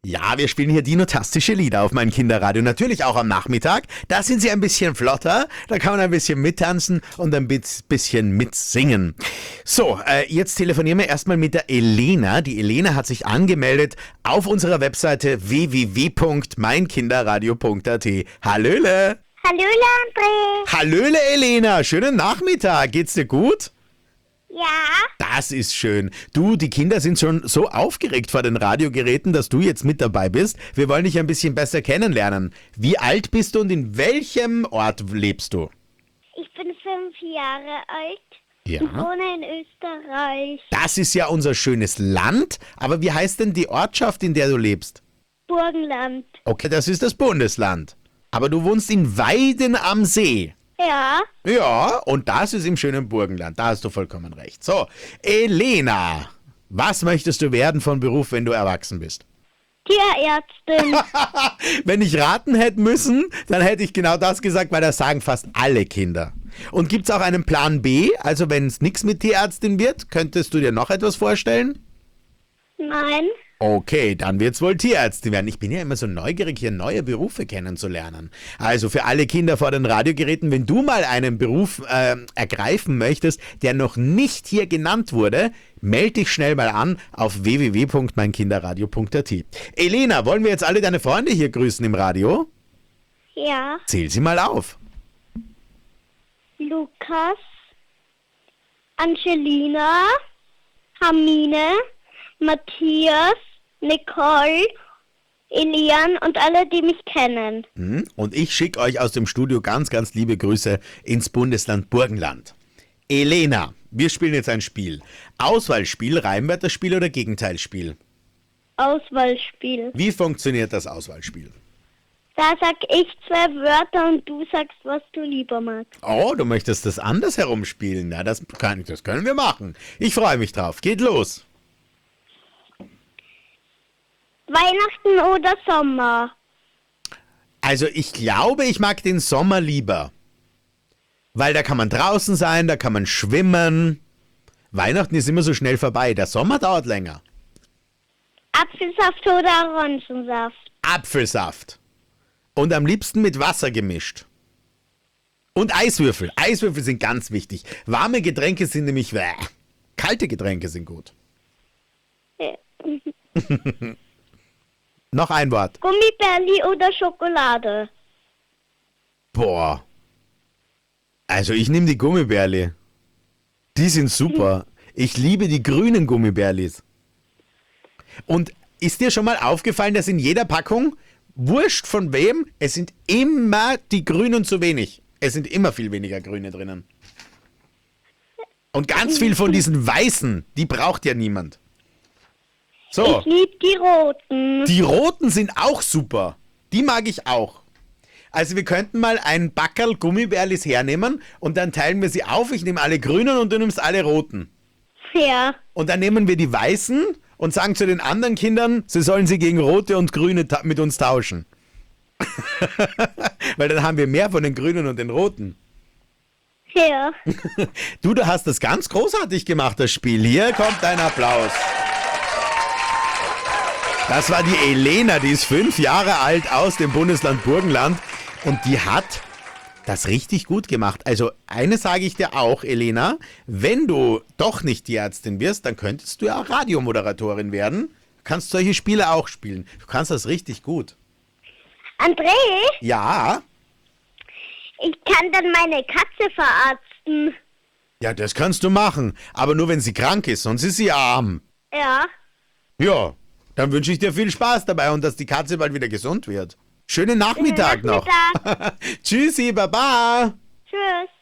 Ja, wir spielen hier dinotastische Lieder auf mein Kinderradio. Natürlich auch am Nachmittag. Da sind sie ein bisschen flotter. Da kann man ein bisschen mittanzen und ein bisschen mitsingen. So, jetzt telefonieren wir erstmal mit der Elena. Die Elena hat sich angemeldet auf unserer Webseite www.meinkinderradio.at. Hallöle! Hallöle, André. Hallöle, Elena. Schönen Nachmittag. Geht's dir gut? Ja, Das ist schön. Du, die Kinder sind schon so aufgeregt vor den Radiogeräten, dass du jetzt mit dabei bist. Wir wollen dich ein bisschen besser kennenlernen. Wie alt bist du und in welchem Ort lebst du? ich bin 5 Jahre alt Ja. und wohne in Österreich. Das ist ja unser schönes Land. Aber wie heißt denn die Ortschaft, in der du lebst? Burgenland. Okay, das ist das Bundesland. Aber du wohnst in Weiden am See. Ja, Ja, und das ist im schönen Burgenland. Da hast du vollkommen recht. So, Elena, was möchtest du werden von Beruf, wenn du erwachsen bist? Tierärztin. Wenn ich raten hätte müssen, dann hätte ich genau das gesagt, weil das sagen fast alle Kinder. Und gibt es auch einen Plan B? Also wenn es nichts mit Tierärztin wird, könntest du dir noch etwas vorstellen? Nein. Okay, dann wird's wohl Tierärztin werden. Ich bin ja immer so neugierig, hier neue Berufe kennenzulernen. Also für alle Kinder vor den Radiogeräten, wenn du mal einen Beruf ergreifen möchtest, der noch nicht hier genannt wurde, melde dich schnell mal an auf www.meinkinderradio.at. Elena, wollen wir jetzt alle deine Freunde hier grüßen im Radio? Ja, Zähl sie mal auf. Lukas, Angelina, Hermine, Matthias, Nicole, Elian und alle, die mich kennen. Und ich schicke euch aus dem Studio ganz, ganz liebe Grüße ins Bundesland Burgenland. Elena, wir spielen jetzt ein Spiel. Auswahlspiel, Reimwörterspiel oder Gegenteilspiel? Auswahlspiel. Wie funktioniert das Auswahlspiel? Da sag ich 2 Wörter und du sagst, was du lieber magst. Oh, du möchtest das anders herumspielen. Ja, das können wir machen. Ich freue mich drauf. Geht los. Weihnachten oder Sommer? Also ich glaube, ich mag den Sommer lieber. Weil da kann man draußen sein, da kann man schwimmen. Weihnachten ist immer so schnell vorbei. Der Sommer dauert länger. Apfelsaft oder Orangensaft? Apfelsaft. Und am liebsten mit Wasser gemischt. Und Eiswürfel. Eiswürfel sind ganz wichtig. Warme Getränke sind nämlich kalte Getränke sind gut. Noch ein Wort. Gummibärli oder Schokolade? Boah. Also ich nehme die Gummibärli. Die sind super. Ich liebe die grünen Gummibärlis. Und ist dir schon mal aufgefallen, dass in jeder Packung, wurscht von wem, es sind immer die Grünen zu wenig. Es sind immer viel weniger Grüne drinnen. Und ganz viel von diesen Weißen, die braucht ja niemand. So, Ich liebe die roten. die Roten sind auch super. Die mag ich auch. Also wir könnten mal ein Backerl Gummibärlis hernehmen und dann teilen wir sie auf. Ich nehme alle Grünen und du nimmst alle Roten. Ja, Und dann nehmen wir die Weißen und sagen zu den anderen Kindern, sie sollen sie gegen Rote und Grüne mit uns tauschen. Weil dann haben wir mehr von den Grünen und den Roten. ja. Du hast das ganz großartig gemacht, das Spiel. Hier kommt dein Applaus. Das war die Elena, die ist 5 Jahre alt aus dem Bundesland Burgenland und die hat das richtig gut gemacht. Also eines sage ich dir auch, Elena, wenn du doch nicht die Ärztin wirst, dann könntest du ja auch Radiomoderatorin werden. Du kannst solche Spiele auch spielen. Du kannst das richtig gut. André, Ja, ich kann dann meine Katze verarzten. ja, das kannst du machen, aber nur wenn sie krank ist, sonst ist sie arm. Ja, Ja, dann wünsche ich dir viel Spaß dabei und dass die Katze bald wieder gesund wird. Schönen Nachmittag noch. Nachmittag. Tschüssi, Baba. Tschüss.